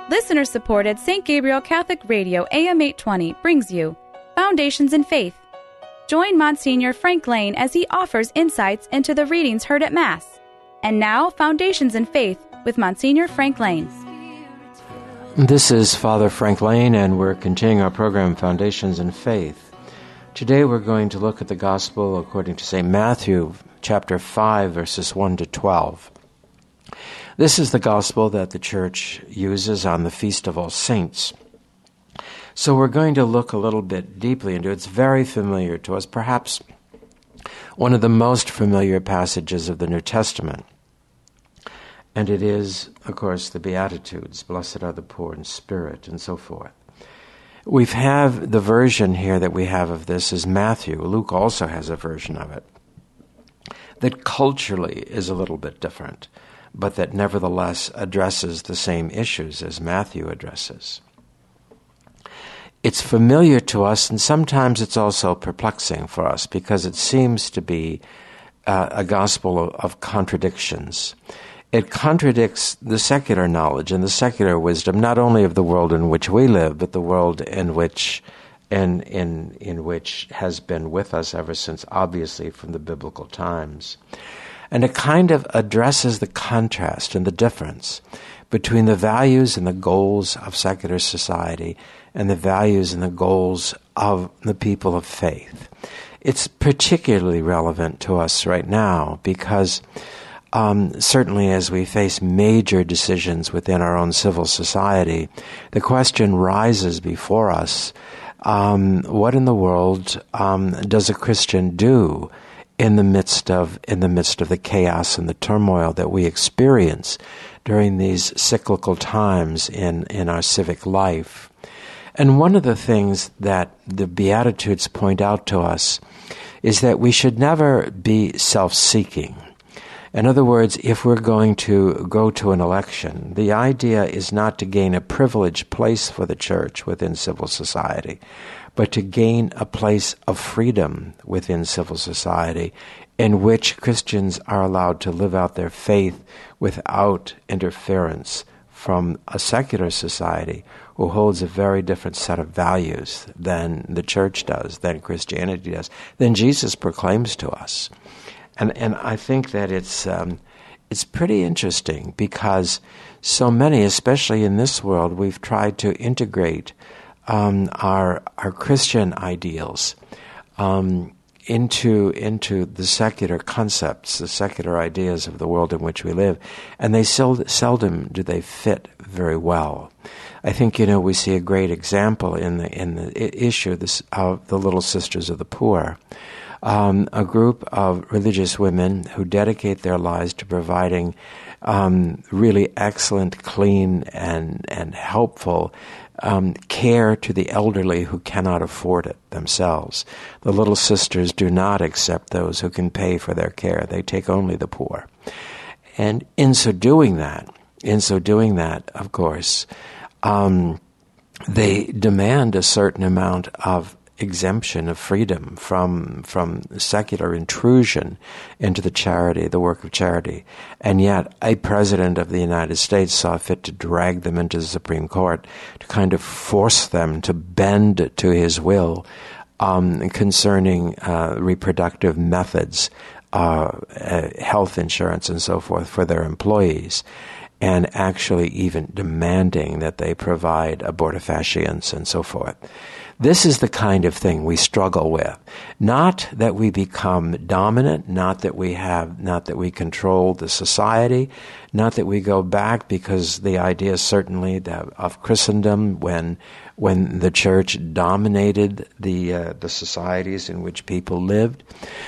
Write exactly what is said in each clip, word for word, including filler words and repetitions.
Listener-supported Saint Gabriel Catholic Radio A M eight twenty brings you Foundations in Faith. Join Monsignor Frank Lane as he offers insights into the readings heard at Mass. And now, Foundations in Faith with Monsignor Frank Lane. This is Father Frank Lane, and we're continuing our program, Foundations in Faith. Today we're going to look at the Gospel according to Saint Matthew, chapter five, verses one to twelve. This is the Gospel that the Church uses on the Feast of All Saints. So we're going to look a little bit deeply into it. It's very familiar to us, perhaps one of the most familiar passages of the New Testament. And it is, of course, the Beatitudes, blessed are the poor in spirit, and so forth. We have the version here that we have of this is Matthew. Luke also has a version of it that culturally is a little bit different, but that nevertheless addresses the same issues as Matthew addresses. It's familiar to us, and sometimes it's also perplexing for us because it seems to be uh, a gospel of, of contradictions. It contradicts the secular knowledge and the secular wisdom, not only of the world in which we live, but the world in which in in in which has been with us ever since, obviously, from the biblical times. And it kind of addresses the contrast and the difference between the values and the goals of secular society and the values and the goals of the people of faith. It's particularly relevant to us right now because um, certainly as we face major decisions within our own civil society, the question rises before us, um, what in the world um, does a Christian do in the midst of in the midst of the chaos and the turmoil that we experience during these cyclical times in, in our civic life? And one of the things that the Beatitudes point out to us is that we should never be self-seeking. In other words, if we're going to go to an election, the idea is not to gain a privileged place for the church within civil society, but to gain a place of freedom within civil society in which Christians are allowed to live out their faith without interference from a secular society who holds a very different set of values than the church does, than Christianity does, than Jesus proclaims to us. And and I think that it's um, it's pretty interesting because so many, especially in this world, we've tried to integrate um, our our Christian ideals um, into into the secular concepts, the secular ideas of the world in which we live, and they sel- seldom do they fit very well. I think, you know, we see a great example in the in the issue this, of the Little Sisters of the Poor. Um, a group of religious women who dedicate their lives to providing um, really excellent, clean, and and helpful um, care to the elderly who cannot afford it themselves. The Little Sisters do not accept those who can pay for their care. They take only the poor. And in so doing that, in so doing that, of course, um, they demand a certain amount of exemption of freedom from from secular intrusion into the charity, the work of charity. And yet a president of the United States saw fit to drag them into the Supreme Court to kind of force them to bend to his will um, concerning uh, reproductive methods, uh, uh, health insurance and so forth for their employees, and actually even demanding that they provide abortifacients and so forth. This is the kind of thing we struggle with. Not that we become dominant, not that we have, not that we control the society, not that we go back because the idea certainly that of Christendom when when the church dominated the uh, the societies in which people lived,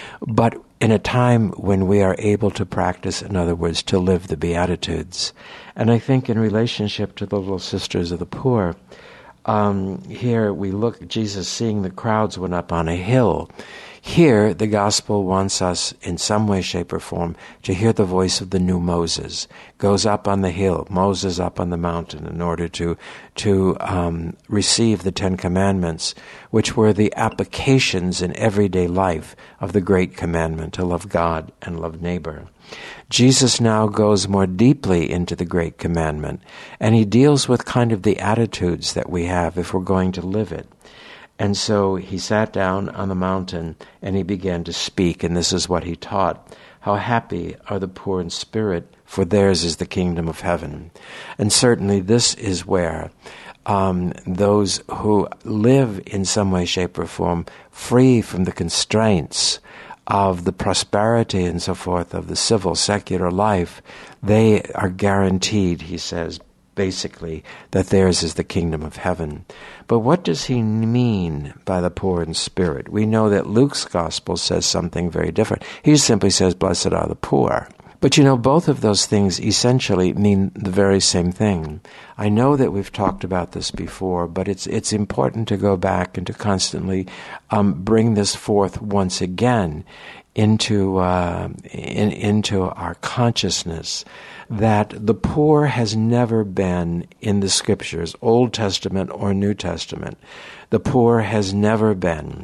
but in a time when we are able to practice, in other words, to live the Beatitudes. And I think in relationship to the Little Sisters of the Poor, Um, here we look, Jesus seeing the crowds went up on a hill. Here, the gospel wants us in some way, shape, or form to hear the voice of the new Moses. Goes up on the hill, Moses up on the mountain, in order to to um, receive the Ten Commandments, which were the applications in everyday life of the great commandment to love God and love neighbor. Jesus now goes more deeply into the great commandment, and he deals with kind of the attitudes that we have if we're going to live it. And so he sat down on the mountain and he began to speak, and this is what he taught. How happy are the poor in spirit, for theirs is the kingdom of heaven. And certainly this is where um, those who live in some way, shape, or form free from the constraints of the prosperity and so forth of the civil, secular life, they are guaranteed, he says, basically, that theirs is the kingdom of heaven. But what does he mean by the poor in spirit? We know that Luke's gospel says something very different. He simply says, blessed are the poor. But you know, both of those things essentially mean the very same thing. I know that we've talked about this before, but it's it's important to go back and to constantly um, bring this forth once again into uh, in, into our consciousness, that the poor has never been in the Scriptures, Old Testament or New Testament. The poor has never been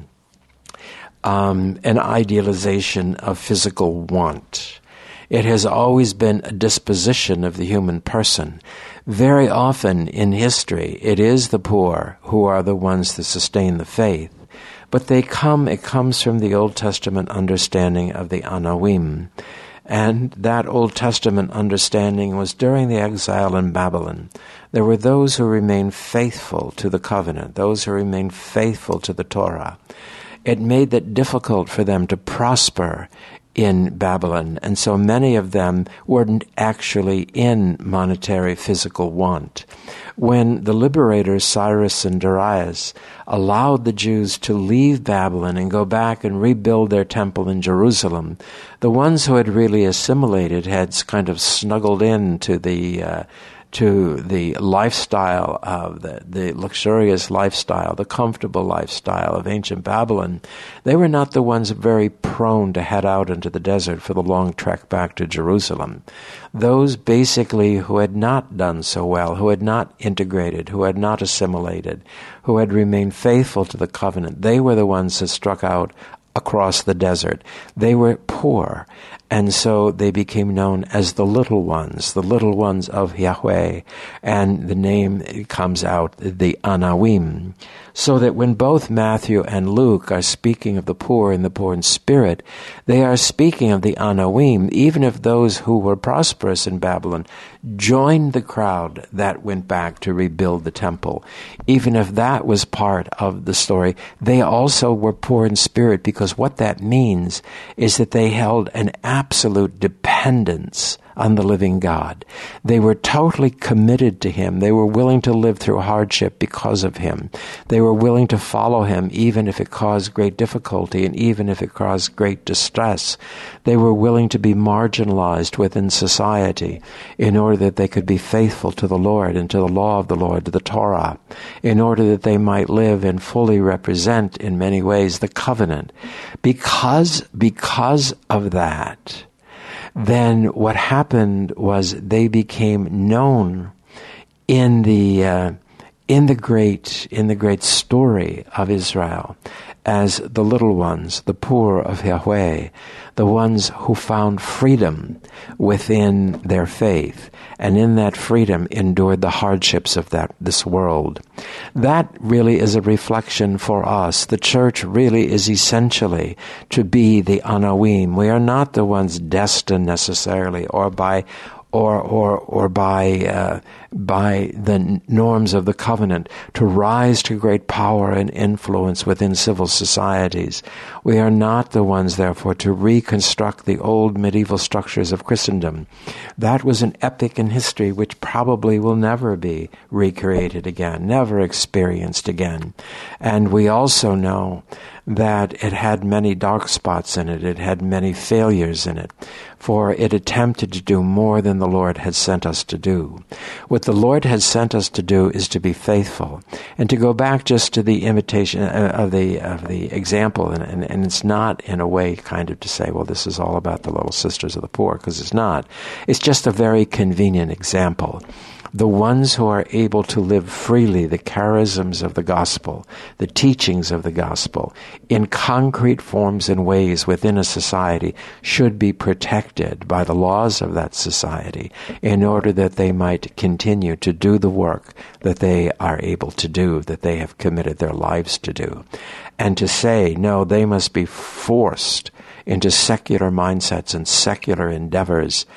um, an idealization of physical want. It has always been a disposition of the human person. Very often in history, it is the poor who are the ones that sustain the faith. But they come, it comes from the Old Testament understanding of the Anawim. And that Old Testament understanding was during the exile in Babylon. There were those who remained faithful to the covenant, those who remained faithful to the Torah. It made it difficult for them to prosper in Babylon, and so many of them weren't actually in monetary physical want. When the liberators Cyrus and Darius allowed the Jews to leave Babylon and go back and rebuild their temple in Jerusalem, the ones who had really assimilated had kind of snuggled into the uh, to the lifestyle of the, the luxurious lifestyle, the comfortable lifestyle of ancient Babylon. They were not the ones very prone to head out into the desert for the long trek back to Jerusalem. Those basically who had not done so well, who had not integrated, who had not assimilated, who had remained faithful to the covenant, they were the ones that struck out across the desert. They were poor, and so they became known as the little ones, the little ones of Yahweh, and the name comes out, the Anawim. So that when both Matthew and Luke are speaking of the poor and the poor in spirit, they are speaking of the Anawim, even if those who were prosperous in Babylon joined the crowd that went back to rebuild the temple. Even if that was part of the story, they also were poor in spirit, because what that means is that they held an absolute dependence on the living God. They were totally committed to Him. They were willing to live through hardship because of Him. They were willing to follow Him even if it caused great difficulty and even if it caused great distress. They were willing to be marginalized within society in order that they could be faithful to the Lord and to the law of the Lord, to the Torah, in order that they might live and fully represent in many ways the covenant. Because, because of that, then what happened was they became known in the uh, in the great in the great story of Israel as the little ones, the poor of Yahweh, the ones who found freedom within their faith, and in that freedom endured the hardships of that this world. That really is a reflection for us. The church really is essentially to be the Anawim. We are not the ones destined necessarily, or by or or or by uh, by the norms of the covenant to rise to great power and influence within civil societies. We are not the ones, therefore, to reconstruct the old medieval structures of Christendom. That was an epoch in history which probably will never be recreated again, never experienced again. And we also know that it had many dark spots in it, it had many failures in it, for it attempted to do more than the Lord had sent us to do. What the Lord has sent us to do is to be faithful, and to go back just to the imitation of the of the example, and, and, and it's not in a way kind of to say, well, this is all about the little sisters of the poor, because it's not. It's just a very convenient example. The ones who are able to live freely the charisms of the gospel, the teachings of the gospel, in concrete forms and ways within a society, should be protected by the laws of that society in order that they might continue to do the work that they are able to do, that they have committed their lives to do. And to say, no, they must be forced into secular mindsets and secular endeavors.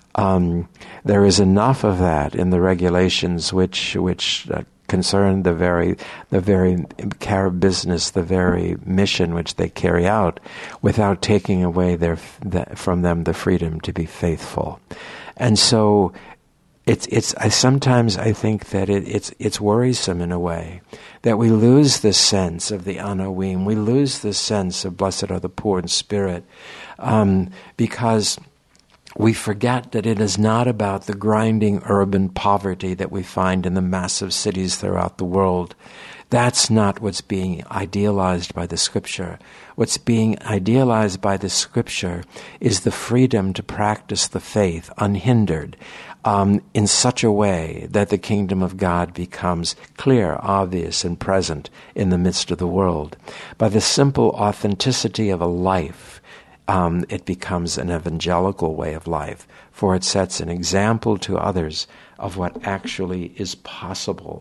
Um, there is enough of that in the regulations which which uh, concern the very the very care of business, the very mission which they carry out, without taking away their the, from them the freedom to be faithful. And so, it's it's. I sometimes I think that it, it's it's worrisome in a way that we lose this sense of the Anawim. We lose this sense of blessed are the poor in spirit, um, because we forget that it is not about the grinding urban poverty that we find in the massive cities throughout the world. That's not what's being idealized by the Scripture. What's being idealized by the Scripture is the freedom to practice the faith unhindered, um, in such a way that the kingdom of God becomes clear, obvious, and present in the midst of the world. By the simple authenticity of a life, Um, it becomes an evangelical way of life, for it sets an example to others of what actually is possible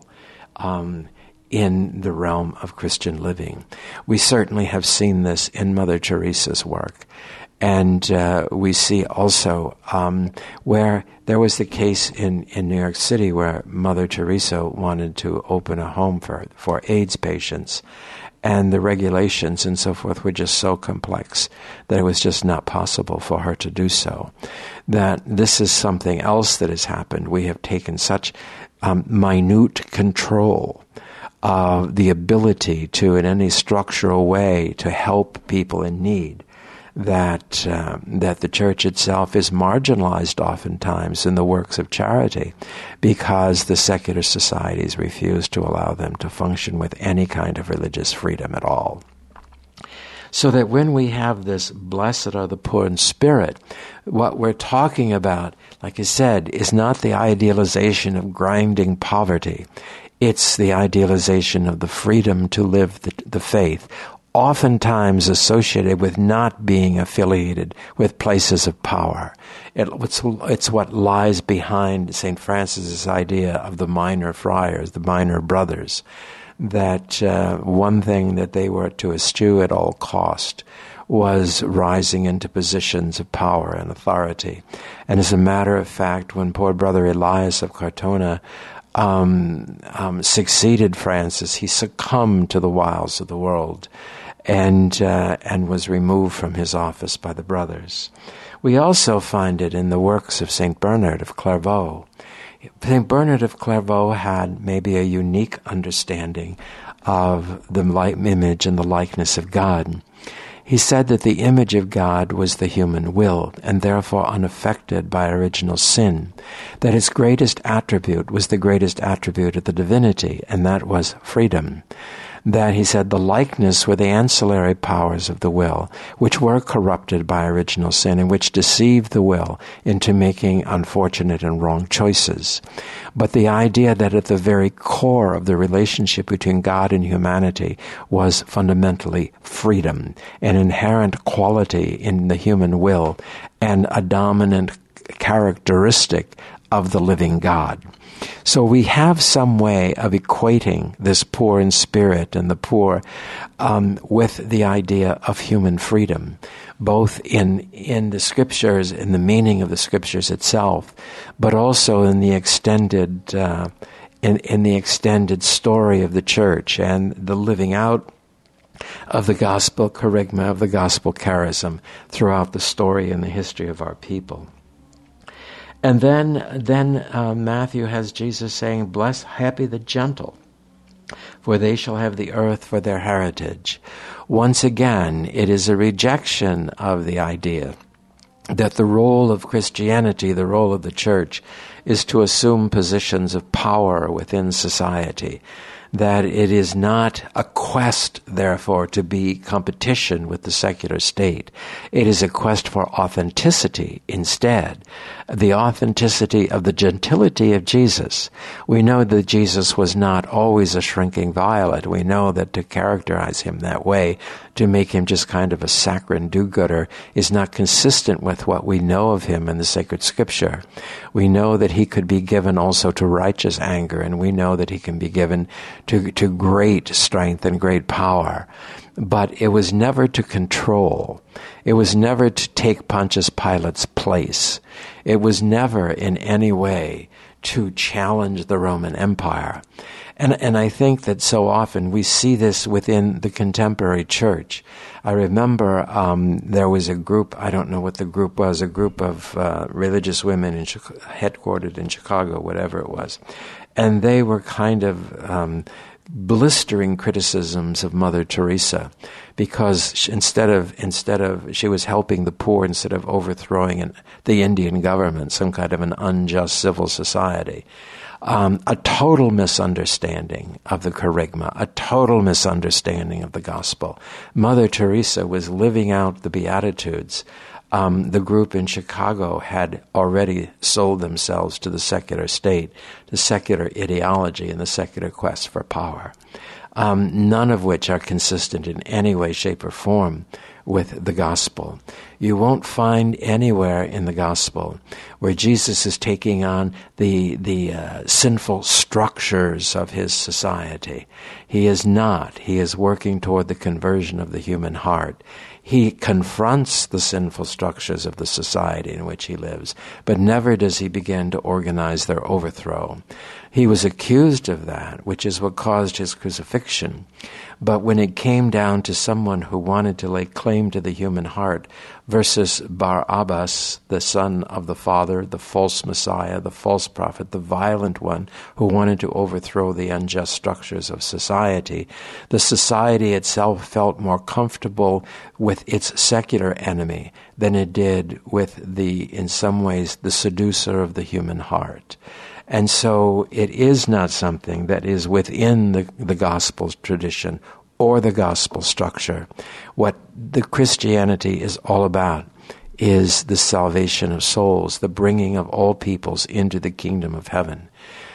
um, in the realm of Christian living. We certainly have seen this in Mother Teresa's work. And uh, we see also um, where there was the case in, in New York City where Mother Teresa wanted to open a home for, for AIDS patients. And the regulations and so forth were just so complex that it was just not possible for her to do so. That this is something else that has happened. We have taken such um, minute control of the ability to, in any structural way, to help people in need, that uh, that the church itself is marginalized oftentimes in the works of charity because the secular societies refuse to allow them to function with any kind of religious freedom at all. So that when we have this blessed are the poor in spirit, what we're talking about, like I said, is not the idealization of grinding poverty. It's the idealization of the freedom to live the, the faith, oftentimes associated with not being affiliated with places of power. It, it's, it's what lies behind Saint Francis's idea of the minor friars, the minor brothers, that uh, one thing that they were to eschew at all cost was rising into positions of power and authority. And as a matter of fact, when poor Brother Elias of Cartona um, um, succeeded Francis, he succumbed to the wiles of the world and uh, and was removed from his office by the brothers. We also find it in the works of Saint Bernard of Clairvaux. Saint Bernard of Clairvaux had maybe a unique understanding of the light image and the likeness of God. He said that the image of God was the human will, and therefore unaffected by original sin, that its greatest attribute was the greatest attribute of the divinity, and that was freedom. That, he said, the likeness were the ancillary powers of the will, which were corrupted by original sin and which deceived the will into making unfortunate and wrong choices. But the idea that at the very core of the relationship between God and humanity was fundamentally freedom, an inherent quality in the human will, and a dominant characteristic of the living God. So we have some way of equating this poor in spirit and the poor um, with the idea of human freedom, both in in the scriptures, in the meaning of the scriptures itself, but also in the extended uh, in in the extended story of the church and the living out of the gospel kerygma, of the gospel charism throughout the story and the history of our people. And then then uh, Matthew has Jesus saying, "Blessed, happy the gentle, for they shall have the earth for their heritage." once again, it is a rejection of the idea that the role of Christianity, the role of the church, is to assume positions of power within society. That it is not a quest, therefore, to be competition with the secular state. It is a quest for authenticity instead. The authenticity of the gentility of Jesus. We know that Jesus was not always a shrinking violet. We know that to characterize him that way, to make him just kind of a saccharine do-gooder, is not consistent with what we know of him in the sacred scripture. We know that he could be given also to righteous anger, and we know that he can be given to, to great strength and great power. But it was never to control. It was never to take Pontius Pilate's place. It was never in any way to challenge the Roman Empire. And and I think that so often we see this within the contemporary church. I remember um, there was a group, I don't know what the group was, a group of uh, religious women in Chicago, headquartered in Chicago, whatever it was. And they were kind of um, blistering criticisms of Mother Teresa, because she, instead of instead of she was helping the poor instead of overthrowing an, the Indian government, some kind of an unjust civil society. Um, a total misunderstanding of the kerygma, a total misunderstanding of the gospel. Mother Teresa was living out the Beatitudes. Um, the group in Chicago had already sold themselves to the secular state, the secular ideology, and the secular quest for power, um, none of which are consistent in any way, shape, or form with the gospel. You won't find anywhere in the gospel where Jesus is taking on the the uh, sinful structures of his society. He is not. He is working toward the conversion of the human heart. He confronts the sinful structures of the society in which he lives, but never does he begin to organize their overthrow. He was accused of that, which is what caused his crucifixion. But when it came down to someone who wanted to lay claim to the human heart versus Barabbas, the son of the father, the false Messiah, the false prophet, the violent one who wanted to overthrow the unjust structures of society, the society itself felt more comfortable with its secular enemy than it did with the, in some ways, the seducer of the human heart. And so it is not something that is within the, the gospel tradition or the gospel structure. What the Christianity is all about is the salvation of souls, the bringing of all peoples into the kingdom of heaven.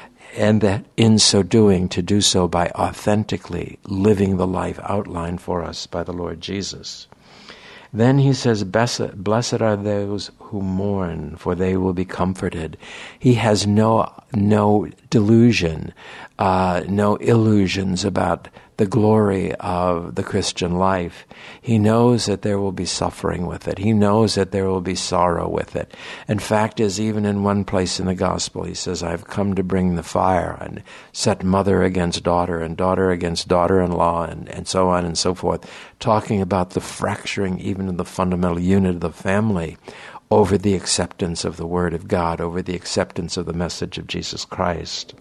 And that in so doing, to do so by authentically living the life outlined for us by the Lord Jesus. Then he says, blessed are those who mourn, for they will be comforted. He has no no delusion, uh, no illusions about the glory of the Christian life. He knows that there will be suffering with it. He knows that there will be sorrow with it. In fact, as even in one place in the gospel, he says, I've come to bring the fire and set mother against daughter and daughter against daughter-in-law and, and so on and so forth, talking about the fracturing even of the fundamental unit of the family over the acceptance of the Word of God, over the acceptance of the message of Jesus Christ.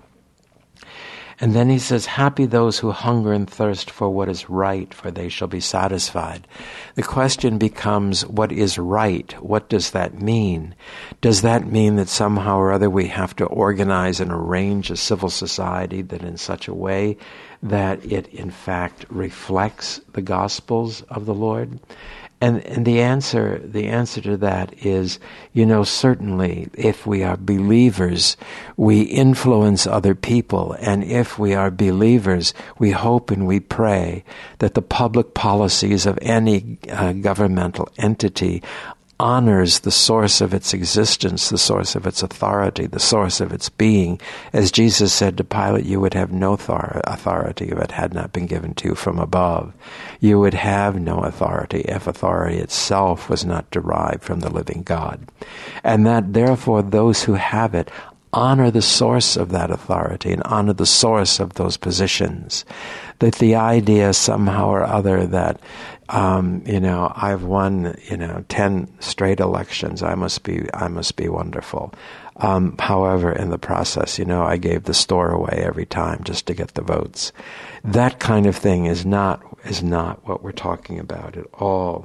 And then he says, happy those who hunger and thirst for what is right, for they shall be satisfied. The question becomes, what is right? What does that mean? Does that mean that somehow or other we have to organize and arrange a civil society that in such a way that it in fact reflects the Gospels of the Lord? And, and the answer, the answer to that is, you know, certainly if we are believers, we influence other people. And if we are believers, we hope and we pray that the public policies of any uh, governmental entity honors the source of its existence, the source of its authority, the source of its being. As Jesus said to Pilate, you would have no authority if it had not been given to you from above. You would have no authority if authority itself was not derived from the living God. And that therefore those who have it honor the source of that authority and honor the source of those positions. That the idea somehow or other that Um, you know, I've won, you know, ten straight elections. I must be, I must be wonderful. Um, however, in the process, you know, I gave the store away every time just to get the votes. That kind of thing is not is not what we're talking about at all.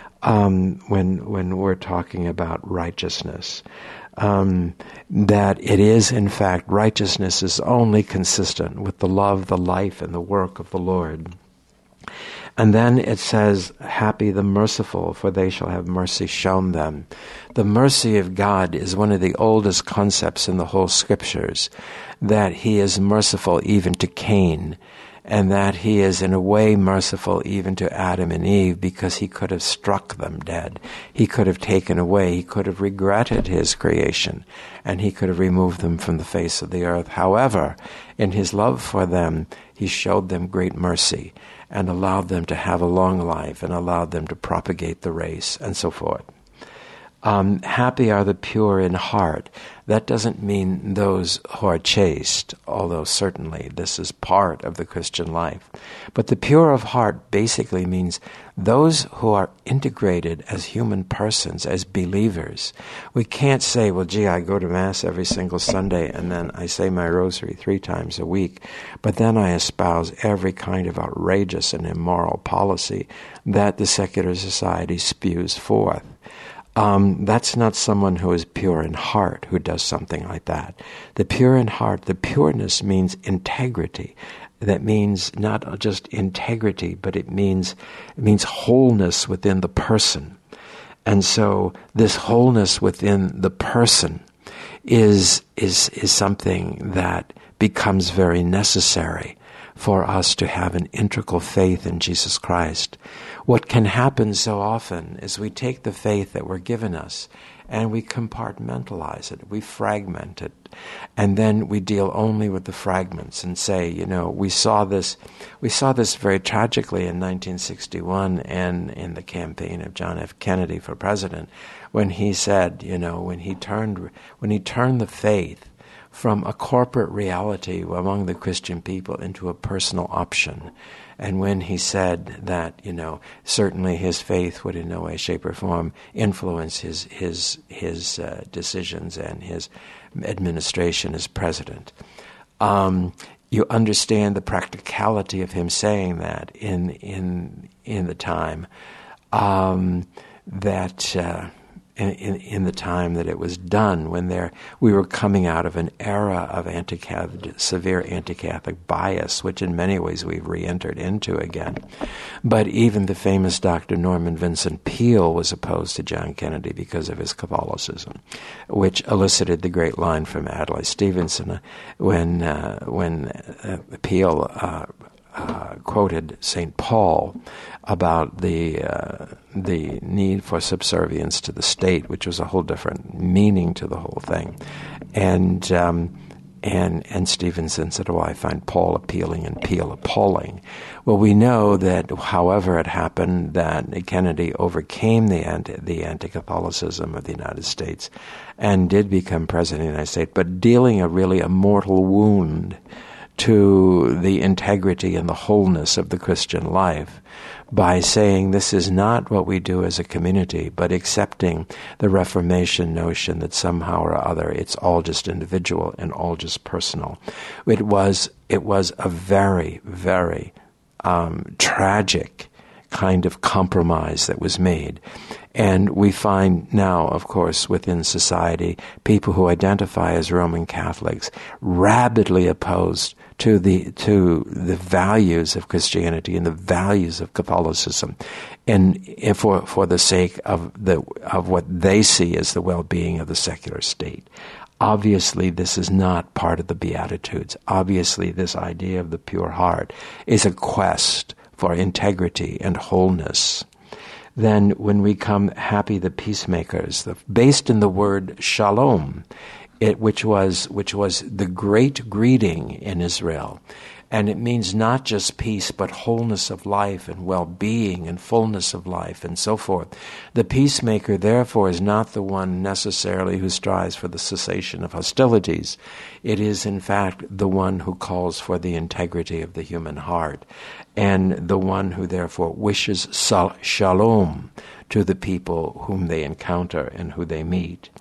Um, when when we're talking about righteousness, um, that it is in fact righteousness is only consistent with the love, the life, and the work of the Lord. And then it says, happy the merciful, for they shall have mercy shown them. The mercy of God is one of the oldest concepts in the whole Scriptures, that He is merciful even to Cain, and that He is in a way merciful even to Adam and Eve, because He could have struck them dead. He could have taken away, He could have regretted His creation, and He could have removed them from the face of the earth. However, in His love for them, He showed them great mercy, and allowed them to have a long life, and allowed them to propagate the race, and so forth. Um, happy are the pure in heart. That doesn't mean those who are chaste, although certainly this is part of the Christian life. But the pure of heart basically means those who are integrated as human persons, as believers. We can't say, well, gee, I go to Mass every single Sunday, and then I say my rosary three times a week, but then I espouse every kind of outrageous and immoral policy that the secular society spews forth. Um, that's not someone who is pure in heart who does something like that. The pure in heart, the pureness means integrity. That means not just integrity, but it means it means wholeness within the person. And so this wholeness within the person is is is something that becomes very necessary for us to have an integral faith in Jesus Christ. What can happen so often is we take the faith that we're given us and we compartmentalize it, we fragment it, and then we deal only with the fragments and say, you know, we saw this, we saw this very tragically in nineteen sixty-one and in the campaign of John F. Kennedy for president, when he said, you know, when he turned, when he turned the faith from a corporate reality among the Christian people into a personal option. And when he said that, you know, certainly his faith would in no way, shape, or form influence his his his uh, decisions and his administration as president, um, you understand the practicality of him saying that in in in the time um, that. Uh, In, in, in the time that it was done, when there we were coming out of an era of anti-Catholic, severe anti-Catholic bias, which in many ways we've re-entered into again. But even the famous Doctor Norman Vincent Peale was opposed to John Kennedy because of his Catholicism, which elicited the great line from Adlai Stevenson when uh, when uh, Peale uh, uh, quoted Saint Paul about the uh, the need for subservience to the state, which was a whole different meaning to the whole thing, and um, and and Stevenson said, "Oh, I find Paul appealing and Peale appalling." Well, we know that, however it happened, that Kennedy overcame the anti the anti-Catholicism of the United States, and did become president of the United States, but dealing a really a mortal wound to the integrity and the wholeness of the Christian life, by saying this is not what we do as a community, but accepting the Reformation notion that somehow or other it's all just individual and all just personal. It was it was a very, very um, tragic kind of compromise that was made. And we find now, of course, within society, people who identify as Roman Catholics rabidly opposed to the to the values of Christianity and the values of Catholicism, and, and for for the sake of the of what they see as the well-being of the secular state. Obviously, this is not part of the Beatitudes. Obviously, this idea of the pure heart is a quest for integrity and wholeness. Then when we come happy the peacemakers, the, based in the word shalom, it, which was which was the great greeting in Israel. And it means not just peace, but wholeness of life and well-being and fullness of life and so forth. The peacemaker, therefore, is not the one necessarily who strives for the cessation of hostilities. It is, in fact, the one who calls for the integrity of the human heart, and the one who, therefore, wishes sal- shalom to the people whom they encounter and who they meet.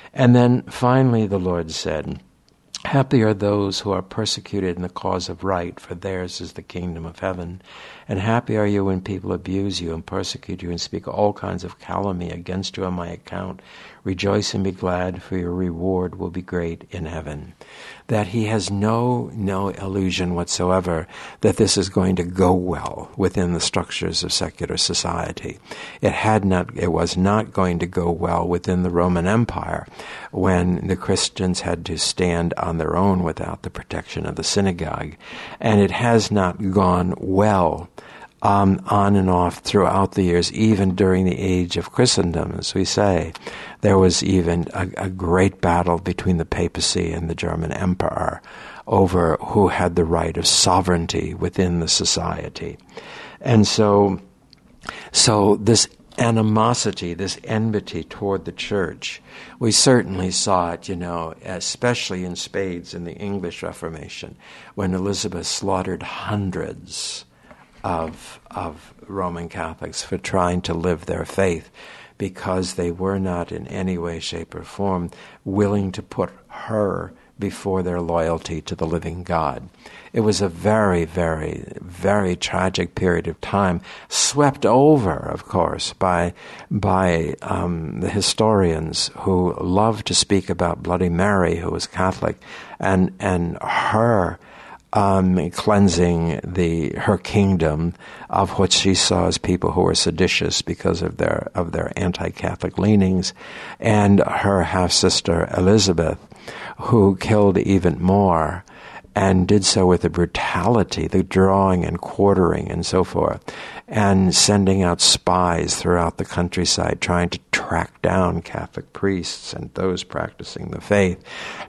And then finally the Lord said, happy are those who are persecuted in the cause of right, for theirs is the kingdom of heaven. And happy are you when people abuse you and persecute you and speak all kinds of calumny against you on my account. Rejoice and be glad, for your reward will be great in heaven. That he has no, no illusion whatsoever that this is going to go well within the structures of secular society. It had not, it was not going to go well within the Roman Empire when the Christians had to stand on their own without the protection of the synagogue. And it has not gone well Um, on and off throughout the years, even during the age of Christendom, as we say. There was even a, a great battle between the papacy and the German emperor over who had the right of sovereignty within the society. And so, so this animosity, this enmity toward the church, we certainly saw it, you know, especially in spades in the English Reformation, when Elizabeth slaughtered hundreds of of Roman Catholics for trying to live their faith because they were not in any way, shape, or form willing to put her before their loyalty to the living God. It was a very, very, very tragic period of time, swept over, of course, by by um, the historians who love to speak about Bloody Mary, who was Catholic, and and her Um, cleansing the her kingdom of what she saw as people who were seditious because of their of their anti-Catholic leanings, and her half-sister Elizabeth, who killed even more, and did so with the brutality, the drawing and quartering and so forth, and sending out spies throughout the countryside trying to track down Catholic priests and those practicing the faith,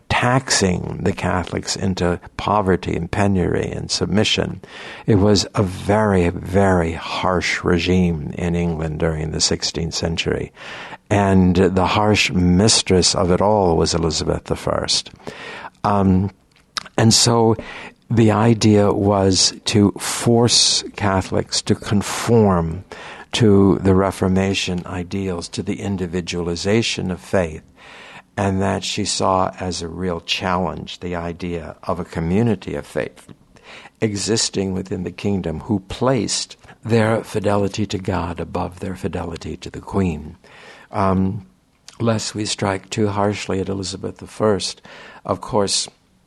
taxing the Catholics into poverty and penury and submission. It was a very, very harsh regime in England during the sixteenth century. And the harsh mistress of it all was Elizabeth the First. Um, and so the idea was to force Catholics to conform to the Reformation ideals, to the individualization of faith, and that she saw as a real challenge the idea of a community of faith existing within the kingdom who placed their fidelity to God above their fidelity to the Queen. Um, lest we strike too harshly at Elizabeth the First, of course,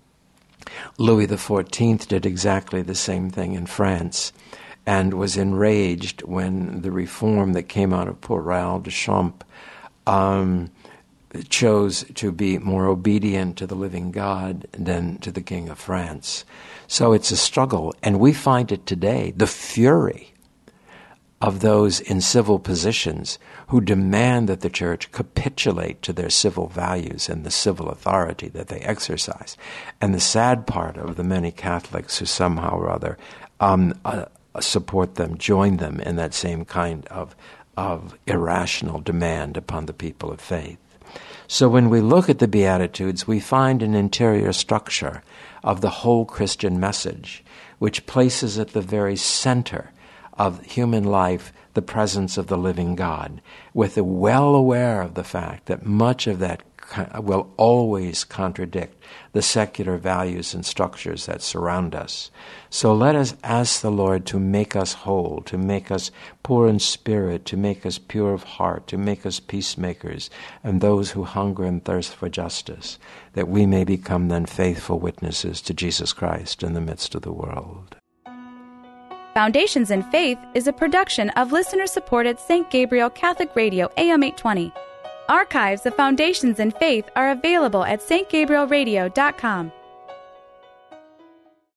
Louis the Fourteenth did exactly the same thing in France and was enraged when the reform that came out of Port Royal de Champs um, chose to be more obedient to the living God than to the King of France. So it's a struggle, and we find it today, the fury of those in civil positions who demand that the church capitulate to their civil values and the civil authority that they exercise. And the sad part of the many Catholics who somehow or other um, uh, support them, join them in that same kind of, of irrational demand upon the people of faith. So when we look at the Beatitudes, we find an interior structure of the whole Christian message, which places at the very center of human life the presence of the living God, with the well aware of the fact that much of that will always contradict the secular values and structures that surround us. So let us ask the Lord to make us whole, to make us poor in spirit, to make us pure of heart, to make us peacemakers, and those who hunger and thirst for justice, that we may become then faithful witnesses to Jesus Christ in the midst of the world. Foundations in Faith is a production of listener-supported Saint Gabriel Catholic Radio A M eight twenty. Archives of Foundations in Faith are available at s t gabriel radio dot com.